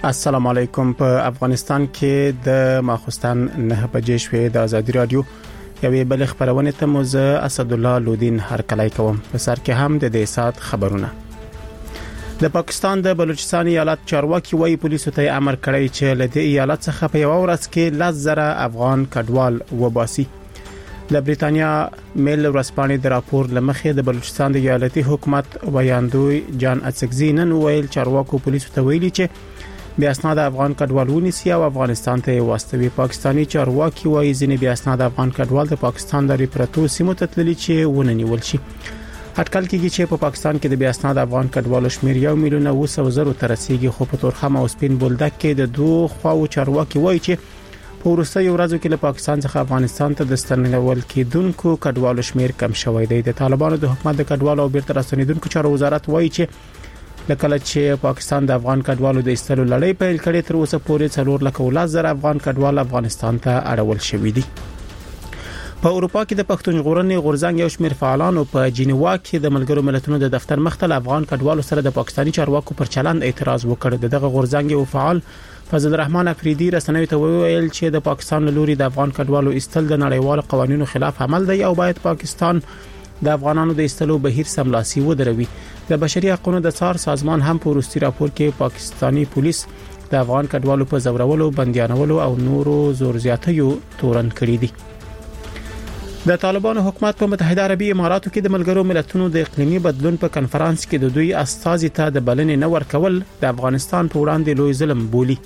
السلام علیکم. په افغانستان کې د ماخستن 9 بجې شوې د ازادي رادیو یوې بل خبرونه ته موزه اسد الله لودین هرکلی کوم. په سر کې هم د دې سات خبرونه. د پاکستان د بلوچستان ایالت چارواکي وایي پولیسو ته امر کړی چې له دې ایالت څخه په یو ورځ کې 10,000 افغان کډوال وباسي. د بریتانیا میل ورځپاڼې د راپور لمخې د بلوچستان د ایالتي حکومت ویاندوی جان اڅکزي نن ویل چارواکو پولیسو ته ویلي چې بیا اسناد افغان کډوال ونیسي او افغانستان ته واستوي. پاکستانی چارواکي وایي ځینې بیا اسناد افغان کډوال د پاکستان د ریپراتو سیمو ته تللي چې وننیول شي. اټکل کېږي چې په پاکستان کې د بیا اسناد افغان کډوالو شمېر 1,900,000 ته رسیدي، خو په تورخم او سپین بولدک کې د دوه خواو چارواکي وایي چې په وروستیو ورځو کې له پاکستان څخه افغانستان ته د ستنول کېدونکو کډوالو شمېر کم شوی دی. د طالبانو د حکومت د کډوالو او بیرته راستنیدونکو چارو وزارت وایي چې لکه چې پاکستان د افغان کډوالو د ایستلو لړۍ پیل کړې، تر اوسه پورې 4,10,000 افغان کډوال افغانستان ته اړول شوي دي. په اروپا کې د پښتون ژغورنې غورځنګ یو شمېر فعالانو په جنیوا کې د ملګرو ملتونو د دفتر مخته افغان کډوالو سره د پاکستاني چارواکو پر چلند اعتراض وکړ. دغه غورځنګ یو فعال فضل الرحمن افریدي رسنیو ته ویل چې د پاکستان له لوري د افغان کډوالو ایستل د نړیوالو قوانینو خلاف عمل دی او باید پاکستان د افغانانو د ایستلو بهیر سملاسي ودروي. د بشري حقوقو د څار سازمان هم په وروستي راپور کې پاکستانی پولیس د افغان کډوالو په زورولو، بندیانولو او نورو زور زیاتیو تورن کړی دي. د طالبانو حکومت په متحده عربي اماراتو کې د ملګرو ملتونو د اقلیمي بدلون په کنفرانس کې د دوی استازي ته د بلنې نه ورکول د افغانستان په وړاندې لوی ظلم بولي.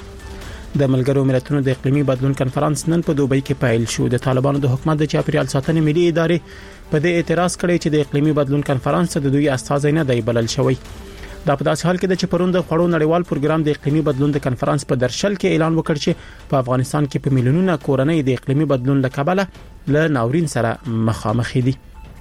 د ملګرو ملتونو د اقلیمي بدلون کنفرانس نن په دوبۍ کې پیل شو. د طالبانو د حکومت د چاپیریال ساتنې ملي ادارې په دې اعتراض کړی چې د اقلیمي بدلون کنفرانس ته د دوی استازي نه دی بلل شوی. دا په داسې حال کې د چپرون د خړو نړیوال پروګرام د اقلیمي بدلون د کنفرانس په درشل کې اعلان وکړ چې په افغانستان کې په میلیونونو کورنۍ د اقلیمي بدلون له کبله له ناورین سره مخامخ دي.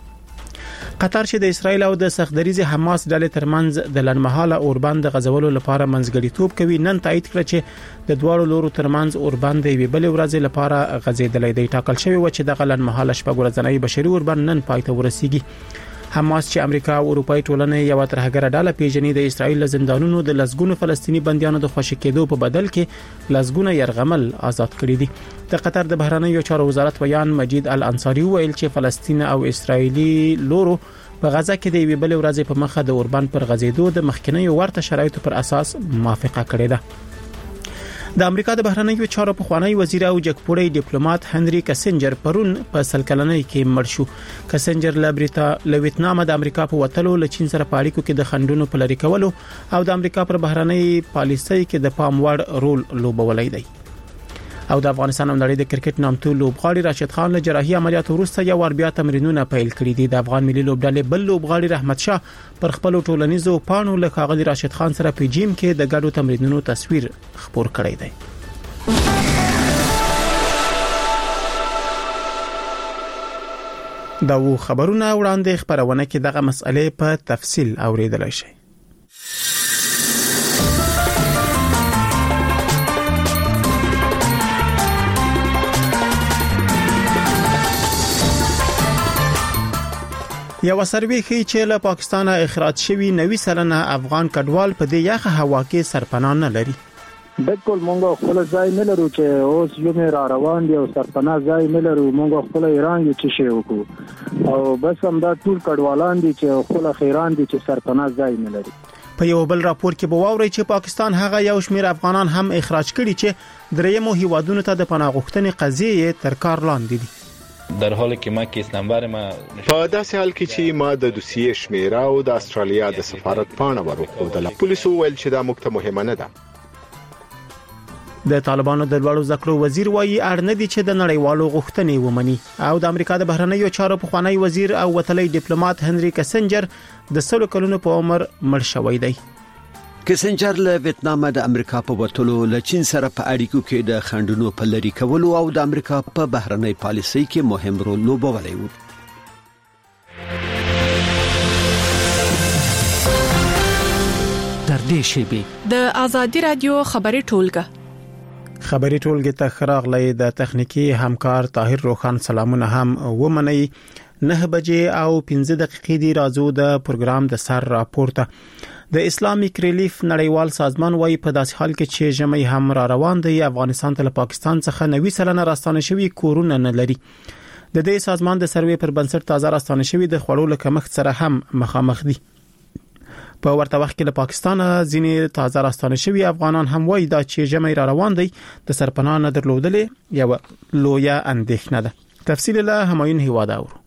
قطر چې د اسرایل او د سختدریز حماس ډلې ترمنځ د لنمحاله اوربند د غزولو لپاره منځګړیتوب کوي، نن تایید کړ چې د دوه لورو ترمنځ اوربند د بل ورځ لپاره غزیدلې دی. ټاکل شوی و چې د لنمحاله شپږ ورځنی بشري اوربند نن پای ته ورسیږي. حماس چې امریکا او اروپای ټولنې یو ترهګره ډله پیژني د اسرایل زندانونو د لسګونو فلسطینی بنديانو د خوشی کېدو په بدل کې لسګونه يرغمل آزاد کړي دي. د قطر د بهرنیو چارو وزارت ویان مجید الانصاری ویل چې فلسطین او اسرایلی لورو په غزا کې د یوې بل ورځې په مخه د اوربند پر غزیدو د مخکنیو ورته شرایطو پر اساس موافقه کړې ده. د امریکا د بهرنیو چارو پخوانی وزیر او جګپوړی ډیپلوماټ هنري کسنجر پرون په سلکلنۍ کې مړ شو. کسنجر له ویتنام د امریکا په وټلو له چین سره په اړیکو کې د خنډونو په لری کولو او د امریکا پر بهرنۍ پالیسۍ کې د پام وړ رول لوبولای دی. او د افغانستان نړۍ د کرکټ نامتو لوبغاړي راشد خان له جراحي عملیات وروسته یو ور بیا تمرینونه پیل کړي دي. د افغان ملي لوبډلې بل لوبغاړي رحمت شاه پر خپل ټولنیزو پاڼو له ښاغلي راشد خان سره په جیم کې د ګډو تمرینونو تصویر خپور کړی دی. دا و خبرونه وړاندې خبرونه کې دغه مسئله په تفصیل اوریدلای شئ. یو سروې ښیي چې له پاکستانه اخراج شوی 90% افغان کډوال په دې یخه هوا کې سرپناه نه لري. بالکل مونږ خپل ځای نه لرو چې اوس یو مې را روان دی او سرپناه ځای نه لرو. مونږ خپل ایران کې چې شی وکړو او بس هم دا ټول کډوالان دي چې خپل خیران دي چې سرپناه ځای نه لري. په یو بل راپور کې بواوري چې پاکستان هغه یو شمېر افغانان هم اخراج کړي چې درېمو هیوادونو ته د پناه غوښتنې قضیه تر کار لاندې دي. در حالی که ما کیس نمبر ما په داسې حال کې چې ما د دوسیې شمیره او د استرالیا د سفارت پاڼه ورکړه. پولیسو ویل چې دا موږ ته مهمه نه ده. د طالبانو د لوړو ذکرو وزیر وایي اړ نه دي چې د نړیوالو غوښتنې ومني. او د امریکا د بهرنیو چارو پخوانی وزیر او وتلی ډیپلوماټ هنري کسنجر د 100 کلونو په عمر مړ شوی دی. کسنجر له ویتنام د امریکا په وټلو له چین سره په اړیکو کې د خنډونو په لری کولو او د امریکا په بهرنۍ پالیسۍ کې مهم رول لوبولی و. در دې شیبه د ازادي رادیو خبري ټولګه ته خراغلی د تخنیکی همکار طاهر روخان سلامونه هم ومني. 9 بجې او 15 دقیقې دی راځو د پروګرام د سر راپورته. د اسلامیک ریلیف نړیوال سازمان وايي په داسې حال کې چې ژمی هم را روان دی افغانستان ته پاکستان څخه 90% راستانه شوی کورونه نه لري. د دې سازمان د سروې پر بنسټ تازه راستانه شوی د خړو لکمخت سره هم مخامخ دي. په ورته وخت کې له پاکستان ځینې تازه راستانه شوی افغانان هم وایي دا چې ژمی را روان دی د سرپناه نه درلودلې یو لویه اندېښنه ده. تفصیل له همایون هیواده اورو.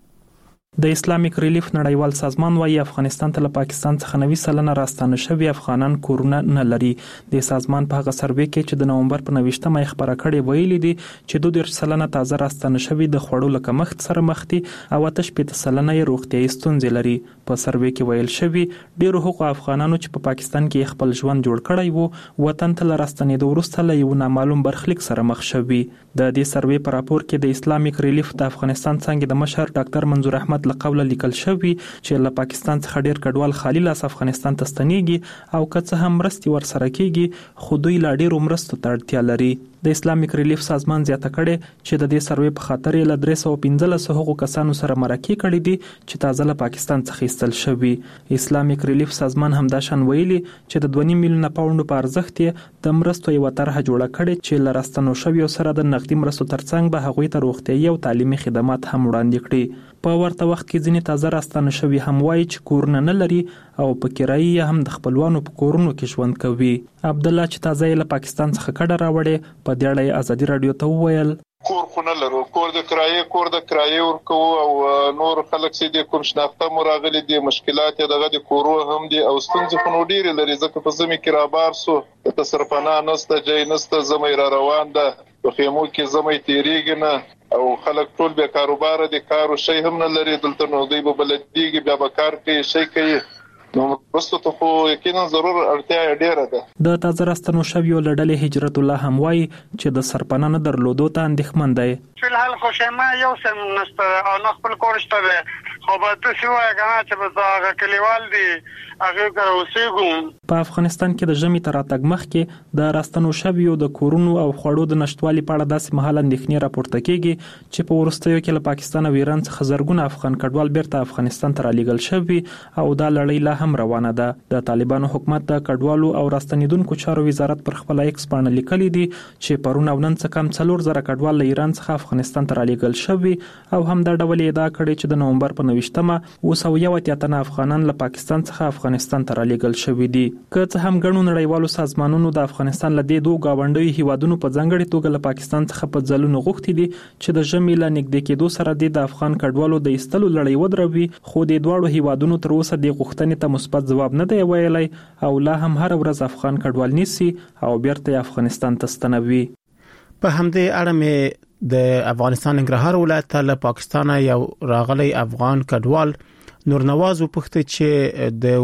د اسلامیک ریلیف نړیوال سازمان وايي افغانستان ته له پاکستان څخه 90% راستانه شوی افغانان کورونه نه لري. د سازمان په هغه سروې کې چې د نومبر په 29مه خبره کړې ویلي دي چې 2% تازه راستانه شوی د خړو لکمخت سره مخ دي او 8% یې روغتیايي ستونزې لري. په سروې کې ویل شوی ډیرو حقوق افغانانو چې په پاکستان کې خپل ژوند جوړ کړی وو وطن ته راستنېدو وروسته له یو نامعلوم برخلیک سره مخ شوی. د دې سروې په راپور کې د اسلامیک ریلیف د افغانستان څنګه د مشر ډاکټر منظور احمد لقوله لیکل شوی چې له پاکستان څخه ډیر کډوال خالي لاس افغانستان ته ستنېږي او که څه هم مرستي ورسره کیږي خو دوی لا ډیرو مرستو ته اړتیا لري. د اسلامیک ریلیف سازمان زیاته کړي چې د دې سروې په خاطر له 315 حقوق کسانو سره مرکه کړي دي چې تازه له پاکستان څخه ایستل شوی. اسلامیک ریلیف سازمان هم دا شان ویلي چې د 2.5 میلیونه پاوند په ارزښت د مرستو یو طرحه جوړه کړي چې لراستنو شوی سره د نقدي مرستو ترڅنګ به هغوی ته روغتيایي او تعلیمي خدمات هم وړاندې کړي. په ورته وخت کې ځینې تازه راستانه شوی هم وایي چې کورونه نه لري او په کرایي هم د خپلوانو په کورونو کې ژوند کوي. عبد الله چې تازه له پاکستان څخه کډه راوړې په دې اړه ازادي رادیو ته وویل کور خو نه لرو، کور د کرایې ورکو او نور خلک چې د کوم شناخته مراغلي دي مشکلات دغه د کورو هم دي او ستونزې خو نو ډیره لري ځکه په زمي کې رابار سو د سرپناه نسته جای نسته زمي را روان ده په خیمو کې زمي تیریږي نه او خلک ټول به کاروبار دي کارو شي هم نه لري دلته نو دوی په بلدیږي بیا به کار کوي شي کوي نو پرستو ته خو یقینا ضرور اړتیا ډیره ده. د تازه راستنو شویو لړلې هجرت الله هم وایي چې د سرپناه نه درلودو ته اندېښمن دی. فلحال خو شمه یو سم نسته او نه خپل کور شته خو به تاسو وایي کنه چې به هغه کلیوال دي هغه کار اوسېګو. په افغانستان کې د ژمي تر راتګ مخکې د راستنو شویو د کورونو او خوړو د نشټوالي په اړه داسې مهال اندېښنې راپورته کیږي چې په ورستیو کې له پاکستان او ایران څخه زرګونه افغان کډوال بیرته افغانستان ته رالیږل شوي او دا لړۍ لا هم روانه ده. د طالبانو حکومت د کډوالو او راستنیدونکو چارو وزارت پر خپل ایکس باندې لیکلي دي چې پرون او نن څخه کم 4000 کډوال له ایران څخه افغانستان ته رالیږل شوي او هم دا ډول ادعا کړې چې د نومبر په 29مه 281 تنه افغانان له پاکستان څخه افغانستان ته رالیږل شوي دي. که څه هم ګڼو نړیوالو سازمانونو د افغانستان له دې دوه گاونډیو هیوادونو په ځانګړي توګه له پاکستان څخه په ځلونو غوښتي دي چې د ژمي له نږدې کېدو سره د افغان کډوالو د ایستلو لړۍ ودروي خو د دواړو هیوادونو تر اوسه د غوښتنې ته مثبت جواب نه دی ویلی او لا هم هر ورځ افغان کډوال نیسي او بیرته افغانستان ته ستنوي. په همدې اړه مې د افغانستان ننګرهار ولایت له پاکستان یو راغلی افغان کډوال نور نواز وپوښتنه چې د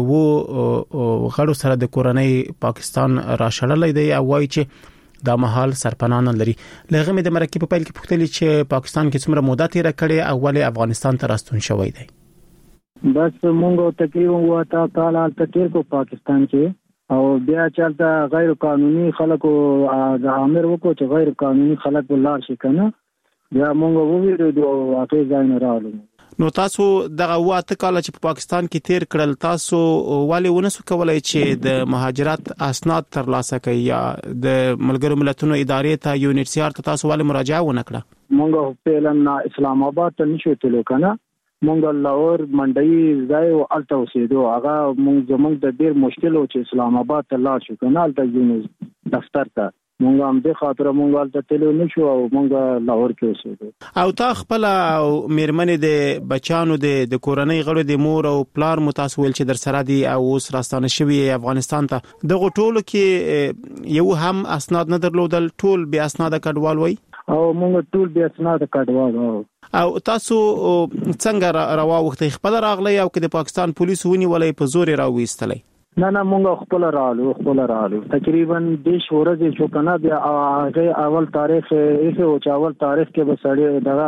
غړو سره د کورنۍ پاکستان راشړلې دی او وایي چې دا مهال سرپناه نه لري. لغه مې د مرکې په پیل کې پوښتنه چې پاکستان کې څومره موده تیر کړي او ولې افغانستان ته راستون شوی دی. بس مونږ تقریبا وتا کال تیر کو پاکستان کې او بیا چلته غیر قانوني خلکو د امر وکړو چې غیر قانوني خلک ولار شي کنه بیا مونږ وویل دوه اته ځای نه راغلو. نو تاسو دغه واته کال چې په پاکستان کې تیر کړل تاسو ولې ونسو کولای چې د مهاجرت اسناد ترلاسه کړئ یا د ملګرو ملتونو ادارې ته یونیسیار ته تاسو ولې مراجعه ونه کړه؟ مونږ په اسلام آباد ته نشو تلو کنه مونږ لاهور منډي ځای او الته اوسېدو هغه مونږ زمونږ د ډیر مشکل او چې اسلام آباد ته لاړ شو کنه الته یونیز دفتر ته مونږ هم د خاطر مونږ الته تلو نشو او مونږ لاهور کې اوسېدو. او تا خپل او میرمنې د بچانو د کورنۍ غړو د مور او پلار متاسول چې در سره دي او اوس راستانه شوی افغانستان ته د غټولو کې یو هم اسناد نه درلودل ټول بیا اسناد کډوال وای او مونږ ټول بیا اسناد کډوال او تاسو څنګه روا وخت خپل راغلی او کې د پاکستان پولیسو ونیولې په زور راوېستلې؟ نه مونږ خپل رالو تقریبا 10 ورځې شو کنه بیا هغه اول تاریخ ایسه او اول تاریخ کې به سړی دغه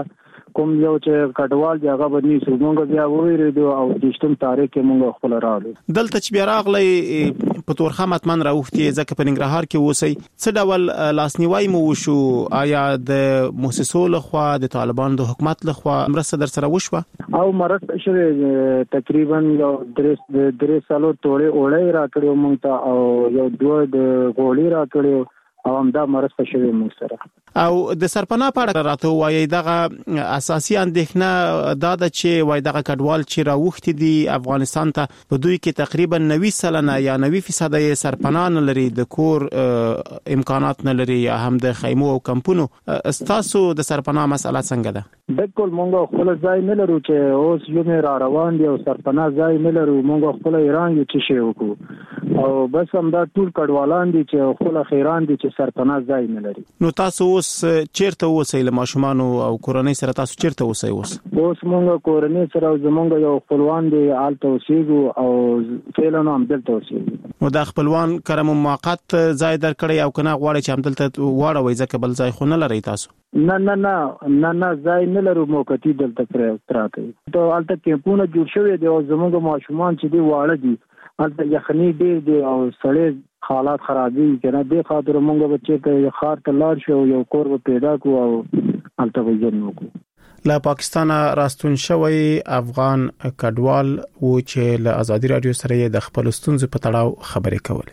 کوم یو چې کډوال دی هغه باندې څنګه بیا وېریدو او د شتم تاریخ کې موږ خپل راغلو. دلته چې بیا راغلی په تورخه متمن راوختي ځکه په ننګرهار کې وسی څه ډول لاسنیوي مو وشو؟ آیا د مؤسسو لخوا د طالبانو د حکومت لخوا مرسته در سره وشوه؟ او مرسته شوه تقریبا یو درې سالو توړې اورې راکړو موږ ته او یو دوه د غوړي راکړو او همدا مرسته شوه موږ سره. او د سرپناه په اړه راته وایي دغه اساسي اندېښنه دا د چې وایي دغه کډوال چې راوختي دي افغانستان ته په دوی کې تقریبا 90% یا 90% یې سرپناه نه لري، د کور امکانات نه لري یا هم د خیمو او کمپونو. استاسو د سرپناه مسله څنګه ده؟ بالکل موږ خپل ځای نه لرو چې اوس یو نه را روان دي او سرپناه ځای نه لرو. موږ خپل ایران یو چې شی وکړو او بس همدا ټول کډوالان دي چې خپل خیران دي چې سرپناه ځای نه لري. نو تاسو اوس چیرته اوسئ؟ له ماشومان او کورنۍ سره تاسو چیرته اوسئ؟ اوس موږ کورنۍ سره زمونږ یو خپلوان دی آلته اوسېږو او فعلا هم دلته اوسېږو. نو د خپلوان کرم موقت ځای درکړی او کنه غواړي چې هم دلته واړوي ځکه بل ځای خو نه لري تاسو؟ نه ځای نه لرو، موقتی دلته پراته دي. ته آلته کیمپونه جوړ شوی دی او زمونږ ماشومان چې دی واړه دي آلته یخني ډیر دی او سړی حالات خرابي کنه د خاطر مونږ بچی ته خار ته لاړ شو یو کور پیدا کو او الته وځنو کو. له پاکستان راستون شوی افغان کډوال و چې له ازادي رادیو سره د خپل ستونزې په تړاو خبرې کولې.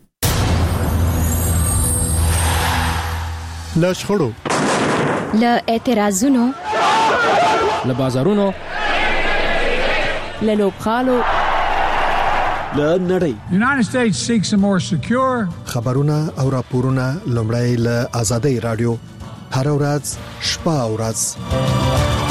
له شخړو، له اعتراضونو، له بازارونو، له لوبغالو، له نړۍ. United States seeks a more secure. خبرونه او راپورونه لومړی له ازادي رادیو هر ورځ شپه او ورځ.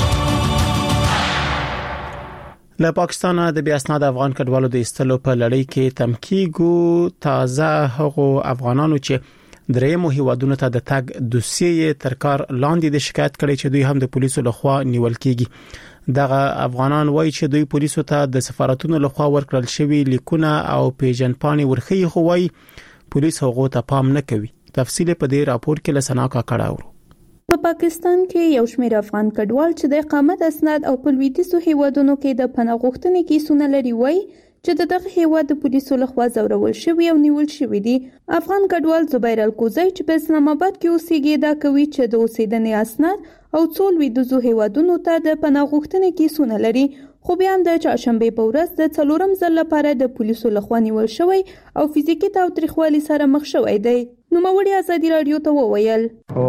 له پاکستان د بیا اسناد افغان کډوالو د استلو په لړۍ کې تمکیګو تازه هغو افغانانو چې درېمو هیوادونو ته د تګ دوسیې تر کار لاندې د شکایت کړي چې دوی هم د پولیسو لخوا نیول کیږي. دغه افغانان وایي چې دوی پولیسو ته د سفارتونو لخوا ورکړل شوی لیکونه او پیژنپاڼې ورخي خو وایي پولیس هغه ته پام نه کوي. تفصیل په دې راپور کې لسنا کا کړهورو. په پاکستان کې یو شمېر افغان کډوال چې د اقامت اسناد او په لویدیځو هیوادونو کې د پناه غوښتنې کیسونه لري وایي چې دغه هیواد د پولیسو لخوا ځورول شوی او نیول شوی دی. افغان کډوال زبیر الکوزی چې په اسلام آباد کې اوسېږي دا کوي چې د اوسېدنې اسناد او څو لویدیځو هیوادونو ته د پناه غوښتنې کیسونه لري، خو بیا د چهارشنبه په ورځ د 4م ځل لپاره د پولیسو لخوا نیول شوی او فزیکي تاوتریخوالي سره مخ شوی دی. نوموړي ازادي رادیو ته وویل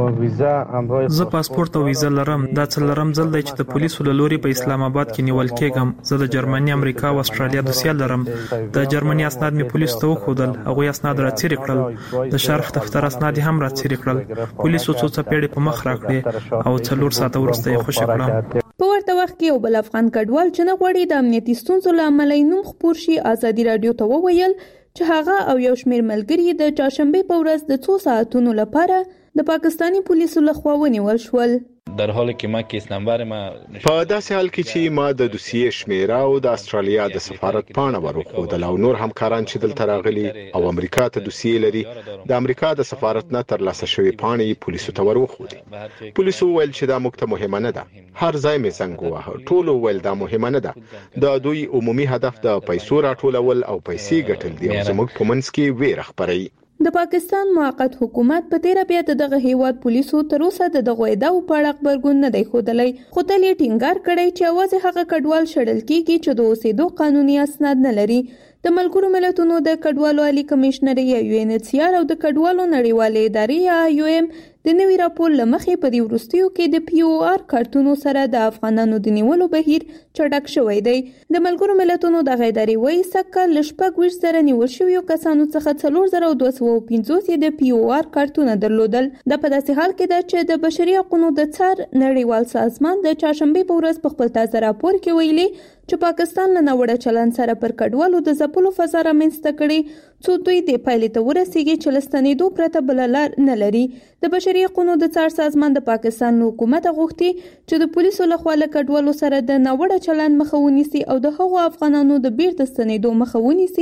زه پاسپورت او ویزا لرم. دا څلورم ځل دی چې د پولیسو له لوري په اسلام آباد کې نیول کېږم. زه د جرمني، امریکا او استرالیا دوسیه لرم. د جرمني اسناد می پولیسو ته وښودل، هغه اسناد را څېړل کړل. د شرف دفتر اسناد هم را څېړل کړل. پولیسو څو څپېړې په مخ راکړې او 4 ساعته وروسته یې خوشی کړم. په ورته وخت کې یو بل افغان کډوال چې نه غواړي د امنیتي ستونزو له امله نوم خپور شي ازادي رادیو ته وویل چې هغه او یو شمېر ملګري د چهارشنبه په ورځ د 2 ساعتونو لپاره د پاکستانی پولیسو لخوا ونیول شول. در حالی که ما کیس نمبر ما په داسې حال کې چې ما د دوسیې شمیره او د استرالیا د سفارت پاڼه ورکړل او نور همکاران چې دلته راغلي او امریکا ته دوسیې لري د امریکا د سفارت نه ترلاسه شوی پاڼې پولیسو ته ورکړل. پولیسو ویل چې دا موږ ته مهمه نه ده. هر ځای مې څنګه وه ټول ویل دا مهمه نه ده. د دوی عمومي هدف د پیسو راټولول او پیسې ګټل دي او زموږ په منځ کې ویره خپروي. د پاکستان موقت حکومت په تیره بیا دغه هیواد پولیسو تر اوسه دغه ادعا په اړه خبرګون نه دی ښودلی، خو تل یې ټینګار کړی چې اواز هغه کډوال شړل کیږي چې د اوسېدو قانوني اسناد نه لري. د ملګرو ملتونو د کډوالو عالی کمشنر UNHCR او د کډوالو نړیوالې ادارې IOM د نوي راپور لمخې په دې وروستیو کې د POR کارتونو سره د افغانانو د نیولو بهیر چټک شوی دی. د ملګرو ملتونو د ادارې وایي سکه لشپږ 20,000 نیول شویو کسانو څخه 4,250 د POR کارتونه درلودل. د په داسې حال کې ده چې د بشري حقوقو د څار نړیوال سازمان د چهارشنبه په ورځ په خپل تازه راپور کې ویلي چې پاکستان له ناوړه چلند سره پر کډوالو د ځپلو فضا رامنځته کړي څو دوی د پایلې ته ورسیږي چې له ستنېدو پرته بله لار نه لري. د بشري حقوقو د څار سازمان د پاکستان حکومت غوښتي چې د پولیسو لخوا له کډوالو سره د ناوړه چلند مخه ونیسي او د هغو افغانانو د بیرته ستنېدو مخه ونیسي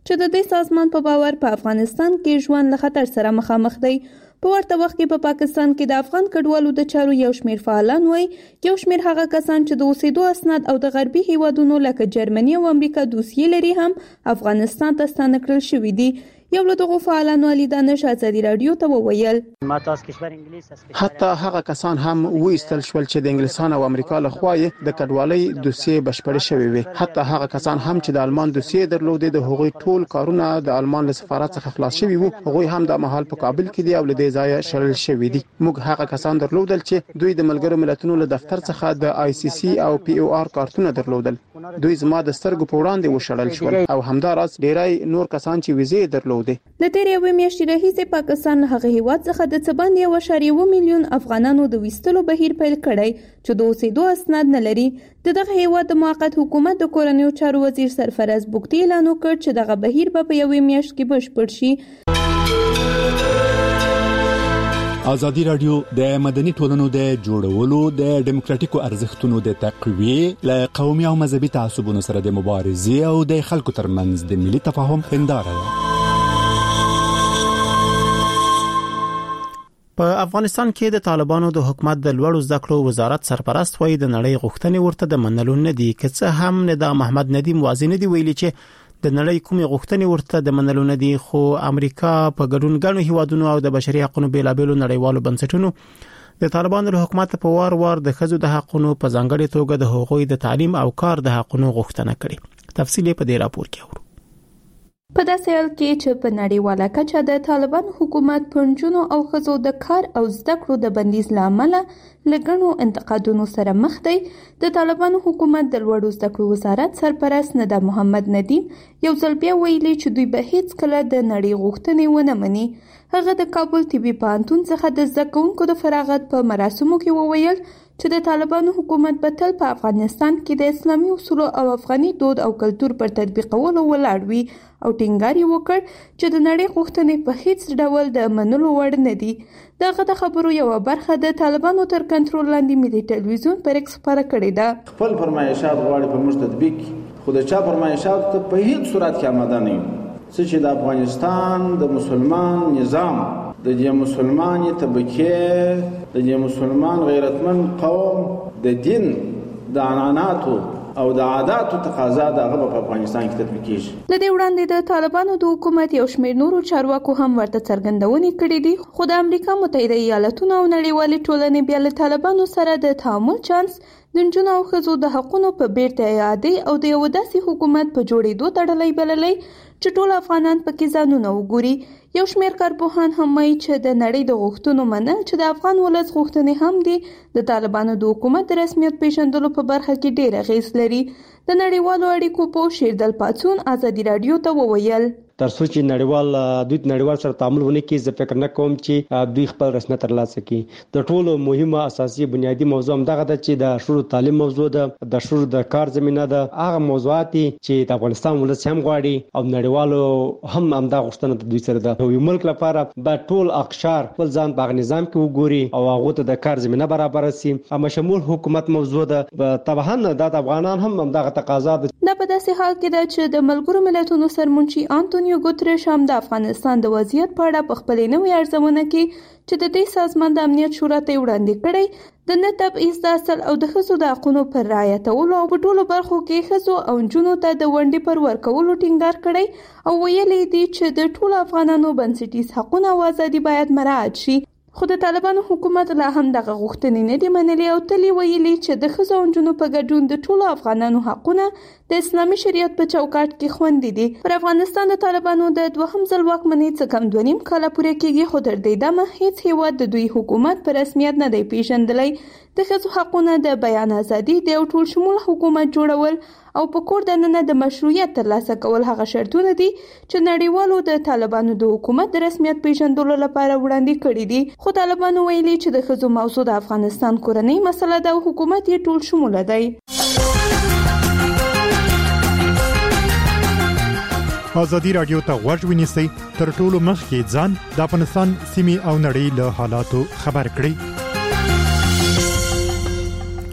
چې د دې سازمان په باور په افغانستان کې ژوند له خطر سره مخامخ دی. په ورته وخت کې په پاکستان کې د افغان کډوالو د چارو یو شمېر فعالان وایي یو شمېر هغه کسان چې د اوسېدو اسناد او د غربي هیوادونو لکه جرمني او امریکا دوسیې لري هم افغانستان ته ستانه کړل شوي دي. یو له دغو فعالانو علي دانش ازادي رادیو ته وویل حتی هغه کسان هم وایستل شول چې د انګلیسان او امریکا له خوا د کډوالۍ دوسیې بشپړې شوې وي. حتی هغه کسان هم چې د آلمان دوسیې درلودې د هغوی ټول کارونه د آلمان له سفارت څخه خلاص شوي وو. هغوی هم د مهال په کابل کې دي او له دې ځایه شړل شوي دي. موږ هغه کسان درلودل چې دوی د ملګرو ملتونو له دفتر څخه د آی سی سی او پی او آر کارتونه درلودل. دوی زما د سترګو په وړاندې وشړل شول او همداراز ډیری نور کسان چې ویزې درلودې. د تیرې یوې میاشتې راهیسې پاکستان هغه هیواد څخه د څه باندې 1.1 میلیون افغانانو د ویستلو بهیر پیل کړی چې د اوسېدو اسناد نه لري. دغه هیواد د موقت حکومت د کورنیو چارو وزیر سرفراز بوکتی اعلان وکړ چې دغه بهیر به په یوې میاشت کې بشپړ شي. ازادي رادیو د مدني ټولنو د جوړولو د ډیموکراتیکو ارزښتونو د تقویې له قومي او مذهبي تعصبونو سره د مبارزې او د خلکو ترمنځ د ملي تفاهم هنداره ده. په افغانستان کې د طالبانو د حکومت د لوړو زده کړو وزارت سرپرست وایي د نړۍ غوښتنې ورته د منلو نه دي. که څه هم نظام محمد ندیم واضح نه دی ویلي چې د نړۍ کومې غوښتنې ورته د منلو نه دي، خو امریکا په ګډون غنو هیوادونو او د بشري حقوقو بیلابېلو نړیوالو بنسټونو د طالبانو له حکومت په وار د ښځو د حقوقو په ځانګړي توګه د حقوقي د تعلیم او کار د حقوقو غوښتنه کړې. تفصیل په دې راپور کې اورو. په داسې حال کې چې په نړیواله کچه د طالبان حکومت په نجونو او ښځو د کار او زده کړو د بندیز له امله له ګڼو انتقادونو سره مخ دی. د طالبان حکومت د لوړو زده کړو وزارت سرپرست نظام محمد ندیم یو ځل بیا ویلي چې دوی به هیڅ کله د نړۍ غوښتنې ونه مني. هغه د کابل طبي پوهنتون څخه د زده کوونکو د فراغت په مراسمو کې وویل چې د طالبانو حکومت به تل په افغانستان کې د اسلامي اصولو او افغاني دود او کلتور پر تطبیقولو ولاړ وي او ټینګار یې وکړ چې د نړۍ غوښتنې په هیڅ ډول د منلو وړ نه دي. دغه د خبرو یو برخه د طالبانو تر کنټرول لاندې ملي ټلویزیون پر ایکس خبره کړې ده. خپل فرمایشات غواړي په موږ تطبیق خو د چا فرمایشات ته په هیڅ صورت کې آماده نه یو. چې د افغانستان د مسلمان نظام د دې مسلمانې طبقې د دې مسلمان غیرتمن قوم د دین د عنعناتو او د عاداتو تقاضا دغه په افغانستان کې تطبیق کیږي. لدې وړاندې د طالبانو د حکومت یو شمېر نورو چارواکو هم ورته څرګندونې کړې دي، خو د امریکا متحده ایالاتونو او نړیوالې ټولنې بیا له طالبانو سره د تعامل چانس د نجونو او ښځو د حقوقو په بیرته اعادې او د یو داسې حکومت په جوړېدو تړلی بللی چې ټول افغانان پکې ځانونه وګوري. یو شمېر کارپوهان هم وایي چې د نړۍ د غوښتنو منل چې د افغان ولس غوښتنې هم دي د طالبانو د حکومت د رسمیت پیژندلو په برخه کې ډېر اغېز لري. د نړیوالو اړیکو په شیردل پاتون ازادي رادیو ته وویل ترڅو چې نړیوال سره تعامل ونه کړي زه فکر نه کوم چې دوی خپل رسمیت ترلاسه کړي. د ټولو مهمه اساسي بنیادی موضوع هم دغه ده چې د شروع تعلیم موضوع ده، د شروع د کار زمينه ده. هغه موضوعات چې د افغانستان ولس هم غواړي او نړیوالو هم همدا غوښتنه د دوی سره ده. یو ملک لپاره به ټول اقشار خپل ځان په نظام کې وګوري او هغه ته د کار زمينه برابر شي. اما شمول حکومت موضوع ده طبعا د افغانان هم دغه تقاضا ده. دا په داسې حال کې ده چې د ملګرو ملتونو سرمنشي انټونیو ګوتریش هم د افغانستان د وضعیت په اړه په خپل نوې ارزونه کې چې د دې سازمان د امنیت شورا ته وړاندې کړی د نه تبعیض د اصل او د ښځو د حقوقو پر رعایتولو او په ټولو برخو کې ښځو او نجونو ته د ونډې پر ورکولو ټینګار کړی او ویلي دي چې د ټولو افغانانو بنسټیز حقوق او ازادي باید مراعات شي. خو د طالبانو حکومت لا هم دغه غوښتنې نه دي منلي او تل ویلي چې د ښځو او نجونو په ګډون د ټولو افغانانو حقونه د اسلامي شریعت په چوکاټ کې خوندي دي. پر افغانستان د طالبانو د دوهم ځل واکمنۍ څخه کم 2.5 کاله پوره کېږي، خو تر دې دمه هیڅ هیواد د دوی حکومت په رسمیت نه دی پیژندلی. د ښځو حقونه د بیان ازادي د یو ټول شمول حکومت جوړول او په کور دننه د مشروعیت ترلاسه کول هغه شرطونه دي چې نړیوالو د طالبانو د حکومت د رسمیت پیژندلو لپاره وړاندې کړي دي. خو طالبانو ویلي چې د ښځو موضوع د افغانستان کورنۍ مسله ده او حکومت یې ټول شموله دی. ازادي رادیو ته غوږ ونیسئ، تر ټولو مخکې ځان د افغانستان سیمې او نړۍ له حالاتو خبر کړئ.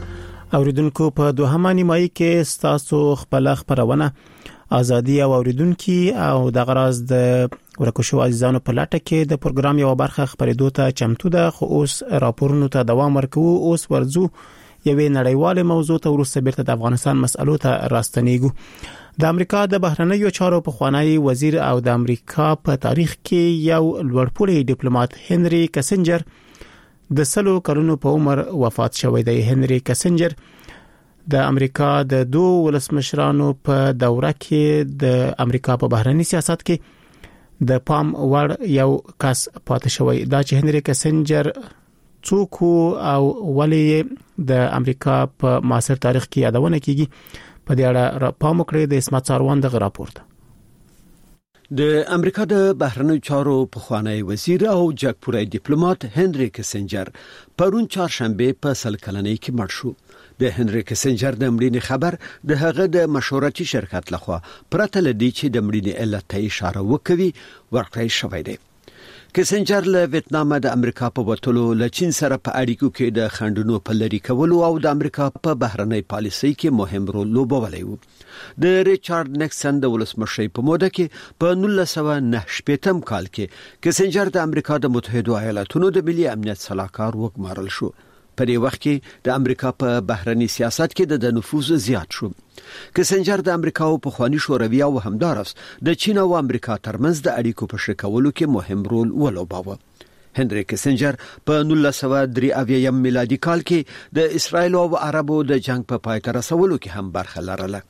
اوریدونکو په دوهمه نیمایي کې ستاسو خپل خبرونه ازادي او اوریدونکو او د غراز د ورکوشو عزیزانو په لټه کې د پروګرام یو برخه خبرېدو ته چمتو ده. خو اوس راپورونو ته دوام ورکوو. اوس ورځو یوې نړیواله موضوع ته ورسره بیرته د افغانستان مسألو ته راستنیږو. د امریکا د بهرنیو چارو په خوانی وزیر او د امریکا په تاریخ کې یو لوړپوړی ډیپلوماټ هنري کسنجر د 100 کلونو په عمر وفات شوی دی. هنري کسنجر د امریکا د دوه ولسمشرانو په دوره کې د امریکا په بهرنی سیاست کې د پام وړ یو کس پاتې شوی. دا چې هنري کسنجر څوک او ولی د امریکا په معاصر تاریخ کې یادونه کیږي په دې اړه پام وکړئ. د اسمت ساروان د راپورته د امریکا د بهرنیو چارو په خوانی وزیر او جګپوړی ډیپلوماټ هنري کسنجر پرون چهارشنبه په 100 کلنۍ کې مړ شو. د هنري کسنجر د مړینې خبر د هغه د مشورتي شرکت لخوا پرته لدی چې د مړینې علت ته اشاره وکوي ورکړی شوی دی. کسنجر له ویتنام د امریکا په وټولو له چین سره په اړیکو کې د خندونو په لری کولو او د امریکا په بهرنۍ پالیسۍ کې مهم رول لوبولی و. د ریچارډ نیکسن د ولسمشر په موده کې په 1998 کال کې کسنجر د امریکا د متحده ایالاتونو د ملي امنیت صلاحکار وګمارل شو. په دې وخت کې د امریکا په بهرنی سیاست کې د نفوذ زیات شو. کسنجر د امریکا په خوانی شوروي او همدارس د چین او امریکا ترمنځ د اړیکو په شکولو کې مهم رول ولوباوه. هنري کسنجر په 1983 میلادي کال کې د اسرایل او عربو د جنگ په پای ته رسولو کې هم برخه لرله.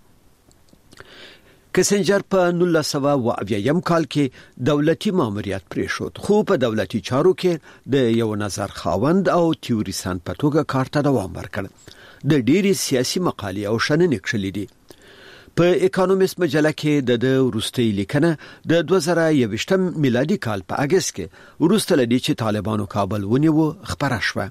کسنجر په 1980 کال کې دولتي ماموریت پریښود، خو په دولتي چارو کې د یو نظر خاوند او تیوریسن په توګه کار ته دوام ورکړ. د ډېری سیاسي مقالې او شننې کړلې دي. په اکونومیست مجله کې د وروستي لیکنه د 2021 میلادي کال په اگست کې وروسته لدی چې طالبانو کابل ونیو خبره شوه.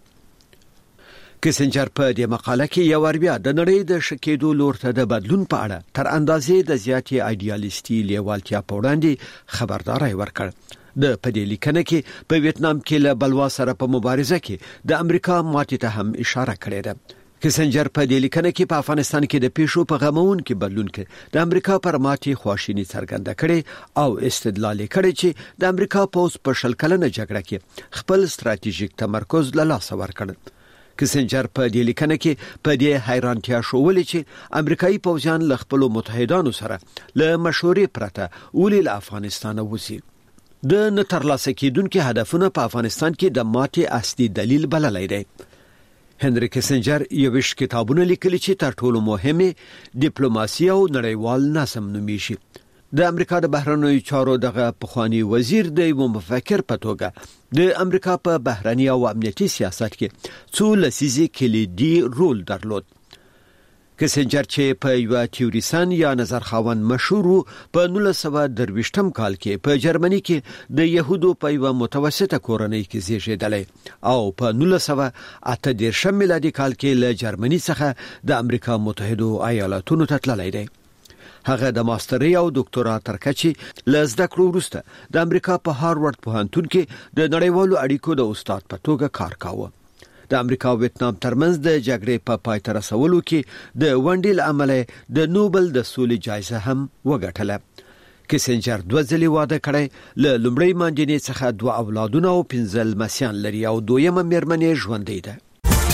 کسنجر په دې مقاله کې یو بیا د نړۍ د شکېدو لور ته د بدلون په اړه تر اندازې د زیاتې ایډیالیستي لیوالتیا په وړاندې خبرداري ورکړ. د پدې لیکنه کې په ویتنام کې له بلوا سره په مبارزه کې د امریکا ماتې ته هم اشاره کړې ده. کسنجر په دې لیکنه کې په افغانستان کې د پیښو په غمون کې بدلون کې د امریکا پر ماتې خواشینی څرګنده کړي او استدلال کړي چې د امریکا پوز په شل کلنه جګړه کې خپل ستراتیژیک تمرکز له لاسه ورکړ. کسنجر په دې لیکنه کې په دې حیرانتیا شوولې چې امریکایي پوځیان له خپل متحدانو سره له مشورې پرته ولې له افغانستان وځي. د نترلاسه کېدونکو هدفونه په افغانستان کې د ماتې اصلي دلیل بللی دی. هنري کسنجر یوش کتابونه لیکلي چې تر ټولو مهمه ډیپلوماسي او نړیوال نظم نومیږي. د امریکا د بهرنیو چارو دغه پخوانی وزیر د یو مفکر په توګه د امریکا په بهرنی او امنیتي سیاست کې څو لسیزې کلیدي رول درلود. کسنجر چې په یو تیوریسن یا نظر خاوند مشهور په 1923 کال کې په جرمني کې د يهودو په یو متوسطه کورنۍ کې زیږیدلی او په 1938 میلادي کال کې له جرمني څخه د امریکا متحده ایالاتونو ته تللی دی. هغه د ماستري او ډاکټورا ترکچې له زده کړو وروسته د امریکا په هاروارد پوهنتون کې د نړیوالو اړیکو د استاد په توګه کار کاوه. د امریکا او ویتنام ترمنځ د جګړې په پای ته رسولو کې د ونډې له امله د نوبل د سولې جایزه هم وګټله. کسنجر 2 ځلې واده کړی، له لومړۍ ماندینې څخه 2 اولادونه او 15 لمسیان لري او دویمه میرمنې ژوندۍ ده.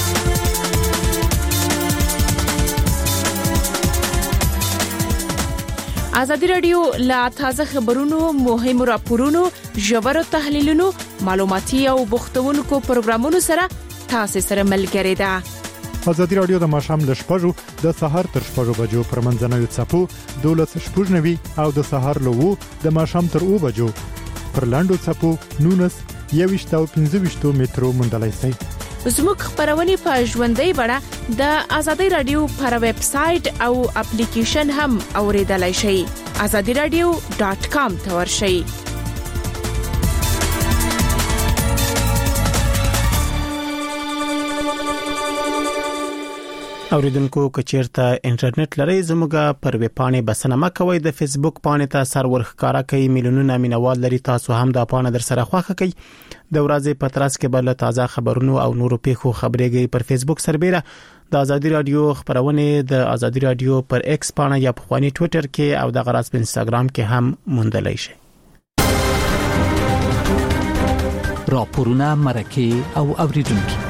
ازادي رادیو لا تازه خبرونو، مهمو راپورونو، ژورو تحلیلونو، معلوماتي او بوختونکو پروګرامونو سره تاسو سره ملګری ده. ازادي رادیو د ماښام ل 6:00 د سهار تر 6:00 بجو پر منځنوي څپو 12:90 او د سهار له 2 د ماښام تر 2 بجو پر لاندو څپو 19 او 15 مترو مندلای سي. زموږ خبرونه په ژوندۍ بڼه د ازادي رادیو پر ویب سټ او اپلیکیشن هم اوریدلای شئ. azadiradio.com ته ورشئ. اوریدونکو کچیرته انټرنیټ لري زموږه پر ویب پاڼې بسنه مکوئ د فیسبوک پاڼې ته سر ورخکارا کوي میلیونونه مینوال لري تاسو هم د پاڼې در سره خوښه کوي د ورځې پترس کې بل تازه خبرونو او نورو پیښو خبرېږي پر فیسبوک سربېره د ازادي رادیو خبرونه د ازادي رادیو پر ایکس پاڼه یا په خواني ټوئیټر کې او د غراس په انستګرام کې هم موندلای شئ. راپورونه مرکه او اوریدونکو.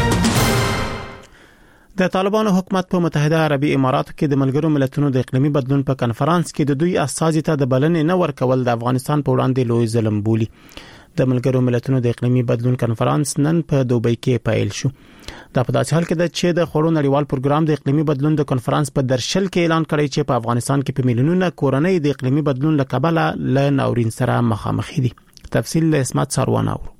د طالبانو حکومت په متحده عربي اماراتو کې د ملګرو ملتونو د اقلیمي بدلون په کانفرنس کې د دوی استازي ته د بلنې نه ورکول د افغانستان په وړاندې لوی ظلم بولي. د ملګرو ملتونو د اقلیمي بدلون کانفرنس نن په دوبۍ کې پیل شو. دا په داسې حال کې ده چې د خړو نړیوال پروګرام د اقلیمي بدلون د کانفرنس په درشل کې اعلان کړی چې په افغانستان کې په میلیونونو کورنۍ د اقلیمي بدلون له کبله له ناورین سره مخامخ دي. تفصیل له اسمت ساروان اورو.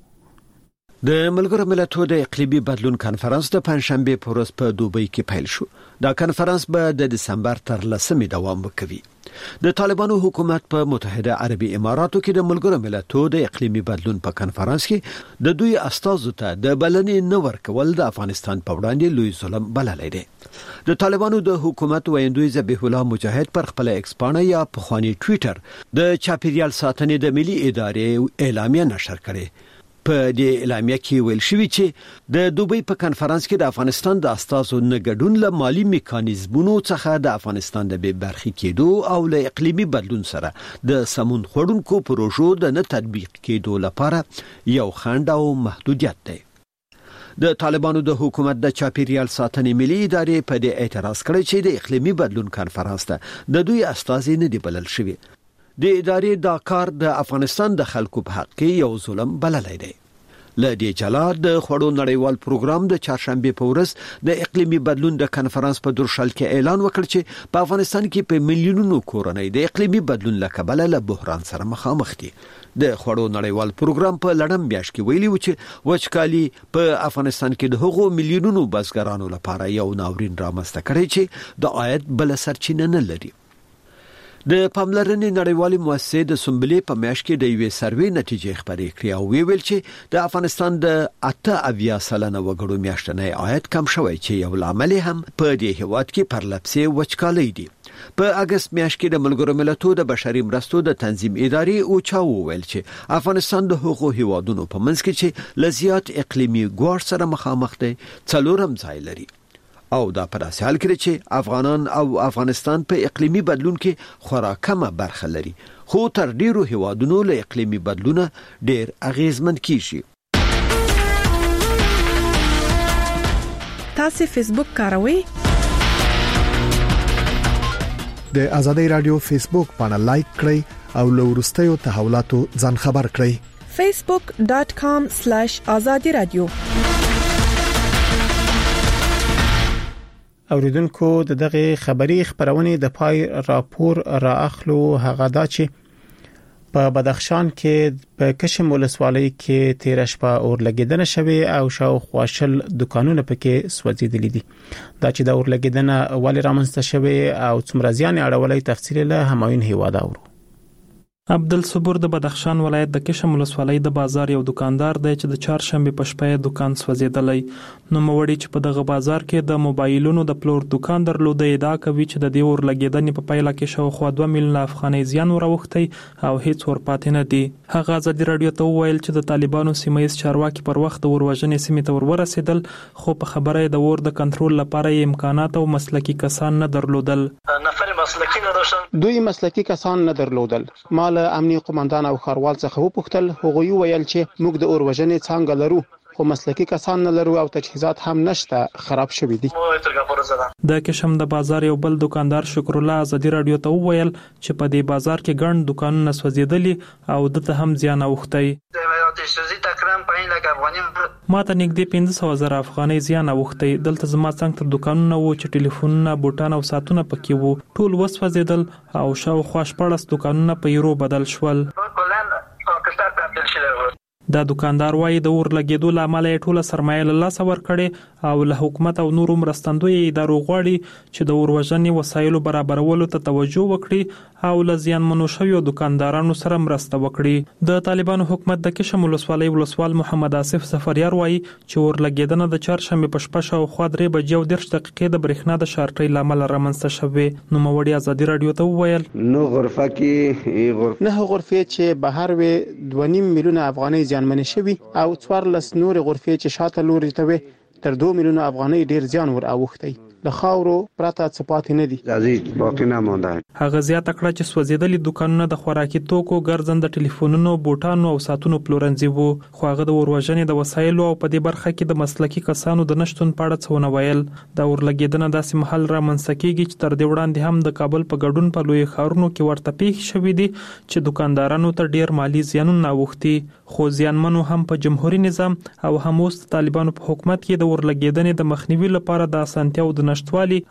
د ملګرو ملتونو د اقلیمي بدلون کانفرنس د پنځشنبه په ورځ په دوبۍ کې پیل شو. دا کانفرنس به د دسمبر تر 10 دوام وکوي. د طالبانو حکومت په متحده عربي اماراتو کې د ملګرو ملتونو د اقلیمي بدلون په کانفرنس کې د دوی استازو ته د بلنې نه ورکول د افغانستان په وړاندې لوی ظلم بللی دی. د طالبانو د حکومت ویندوی ذبیح الله مجاهد پر خپل ایکس پاڼه یا په خواني ټوئیټر د چاپیریال ساتنې د ملي ادارې اعلامیه نشر کړې. په دې اعلامیه کې ویل شوی چې د دوبۍ په کانفرنس کې د افغانستان د استازو نګډون له مالی میکانیزمونو څخه د افغانستان د بې برخې کېدو او له اقلیمي بدلون سره د سمون خړونکو پروژو د نه تطبیق کېدو لپاره یو خنډ او محدودیت دی. د طالبانو د حکومت د چاپیریال ساتنې ملي ادارې په دې اعتراض کړی چې د اقلیمي بدلون کانفرنس ته د دوی استازي نه دی بلل شوی. د ادارې دا کار د افغانستان د خلکو په حق کې یو ظلم بللی دی. ل دې جلا د خړو نړیوال پروګرام د چهارشنبه په ورځ د اقلیمي بدلون د کانفرنس په درشل کې اعلان وکړ چې په افغانستان کې په میلیونونو کورنۍ د اقلیمي بدلون له کبله له بحران سره مخامخ دي. د خړو نړیوال پروګرام په لړم میاشت کې ویلي و چې وچکالي په افغانستان کې د هغو میلیونونو بزګرانو لپاره یو ناورین رامنځته کړی چې د عاید بل سرچینه نه لري. د پاملرنې نړیوالې مؤسسې د سنبلې په میاشت کې د یوې سروې نتیجې خبرې کړې او ویل چې د افغانستان د 8% وګړو میاشتنی عاید کم شوی چې یو لامل هم په دې هیواد کې پرلپسې وچکالي دی. په اگست میاشت کې د ملګرو ملتونو د بشري مرستو د تنظیم ادارې اوچا وویل چې افغانستان د حقوقو هیوادونو په منځ کې چې لزیات اقلیمي ګواښ سره مخامخ دی څلورم ځای لري. او دا پر اساس حال کړي چې افغانان او افغانستان په اقلیمي بدلون کې خورا کمه برخه لري خو تر ډیرو هیوادونو له اقلیمي بدلونه ډیر اغیزمن کیږي. تاسو فیسبوک کاروئ؟ د ازادي رادیو فیسبوک باندې لایک کړئ او له وروستیو تحولاتو ځان خبر کړئ. facebook.com/azadi radio. اوریدونکو د دغه خبری خبرونه د پای راپور رااخلو هغه دا چې په بدخشان کې په کشم ولسوالۍ کې 13 شپه اور لګیدنه شوه او شاوخوا شل دکانونه پکې سوځیدلې دي. دا چې د اور لګیدنه ولې رامنځته شوه او څومره زیان اړولې تفصیل له همایون هیواد اورو. عبدالصبور د بدخشان ولایت د کشم ولسوالۍ د بازار یو دکاندار دی چې د چهارشنبه په شپه دکان سوځیدلی. نو موړي چې په دغه بازار کې د موبایلونو د پلور دکان درلود ادعا کوي چې د دې اور لګیدنې په پایله کې شاوخوا 2 میلیون افغانۍ زیان وروختی او هیڅ ورپاتې نه دي. هغه ازادي رادیو ته وویل چې د طالبانو سیمایي چارواکي پر وخت د وروژنې سیمې ته ورسېدل خو په خبره د اور د کنټرول لپاره امکانات او مسلکي کسان نه درلودل. دوی مسلکي کسان نه درلودل. مال امنیتي قومندان او خاروال څخه وپوښتل هغوی ویل چې موږ د اور وژنې څنګه لرو خو مسلکي کسان نه لرو او تجهیزات هم نشته خراب شوي دي. د کشم د بازار یو بل دکاندار شکر الله ازادي رادیو ته وویل چې په دې بازار کې ګڼ دکانونه سوځیدلي او دته هم زیان اوختی. ما ته نږدې 500,000 افغانۍ زیان اوختی. دلته زما څنګه تر دکانونه وو چې ټلیفونونه بوتان او ساعتونه پکې وو ټول وسوځیدل او شاوخوا 14 دکانونه په یورو بدل شول. دا دکاندار وایي د اور لګیدو لامل یې ټوله سرمایه له لاسه ورکړې او له حکومت او نورو مرستندوی ادارو غواړي چې د اور وژنې وسایلو برابرولو ته توجه وکړي او له زیانمنو شویو دکاندارانو سره مرسته وکړي. د طالبانو حکومت د کشم ولسوالۍ ولسوال محمد آصف ظفریار وایي چې اور لګیدنه د چهارشنبې په شپه شاوخوا 3:30 د برېښنا د شارټۍ لامل رامنځته شوې. نو موړي ازادي رادیو ته وویل نو غرفه کې نه غرفه چې بهر وي 2.5 میلیونه افغانۍ زیانمن شوي او 14 نور غرفه چې شاته لوري ته وي تر 2 میلیونه افغانۍ ډیر زیان ور اوښتي. له خاورو پرته صفات نه دي. باقی نه مونده. هغه زیاته کړه چې سوځیدلي دکانونه د خوراکي توکو ګرځنده ټلیفونونو بوټانو او ساتونو پلورنځي وو. خو هغه د وروژنې د وسایلو او په دې برخه کې د مسلکي کسانو د نشټون په اړه څه ونه ویل. د اور لګیدنه داسې محل رامنځته کیږي چې تر دې وړاندې هم د کابل په ګډون په لوی ښارونو کې ورته پیښ شوې دي چې دکاندارانو ته ډیر مالی زیانونه اوښتي. خو زیانمنو هم په جمهوریت نظام او هم اوس طالبانو په حکومت کې د اور لګیدنې د مخنیوي لپاره د اسانتیاو د نشټوالي